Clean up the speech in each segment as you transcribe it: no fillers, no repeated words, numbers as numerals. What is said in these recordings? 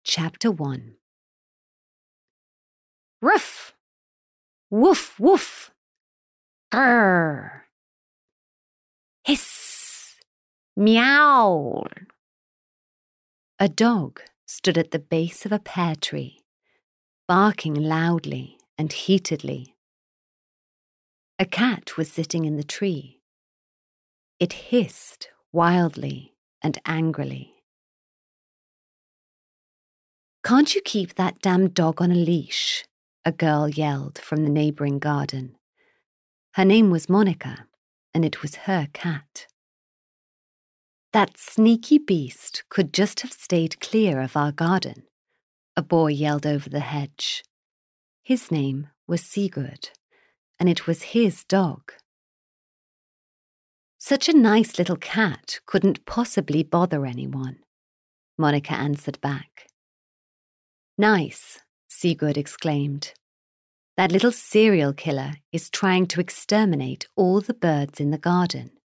Chapter 1. Ruff! Woof, woof! Grrr! Hiss! Meow! A dog stood at the base of a pear tree, barking loudly and heatedly. A cat was sitting in the tree. It hissed wildly and angrily. "Can't you keep that damn dog on a leash?" a girl yelled from the neighbouring garden. Her name was Monica, and it was her cat. "That sneaky beast could just have stayed clear of our garden," a boy yelled over the hedge. His name was Sigurd, and it was his dog. "Such a nice little cat couldn't possibly bother anyone," Monica answered back. "Nice," Sigurd exclaimed. "That little serial killer is trying to exterminate all the birds in the garden."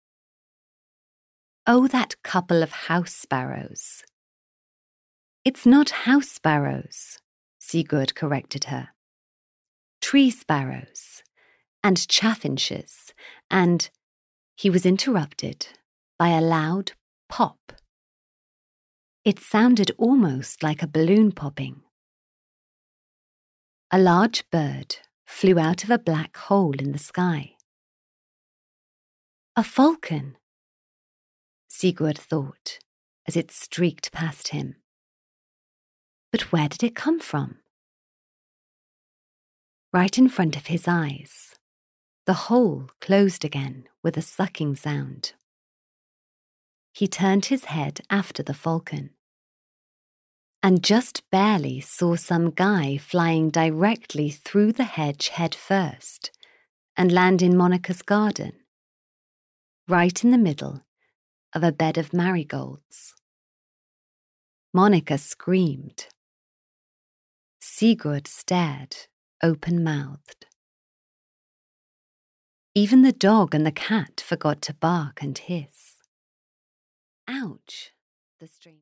"Oh, that couple of house sparrows." "It's not house sparrows," Sigurd corrected her. "Tree sparrows, and chaffinches, and—" He was interrupted by a loud pop. It sounded almost like a balloon popping. A large bird flew out of a black hole in the sky. "A falcon," Sigurd thought as it streaked past him. But where did it come from? Right in front of his eyes, the hole closed again with a sucking sound. He turned his head after the falcon, and just barely saw some guy flying directly through the hedge head first and land in Monica's garden, right in the middle of a bed of marigolds. Monica screamed. Sigurd stared, open-mouthed. Even the dog and the cat forgot to bark and hiss. "Ouch," the stranger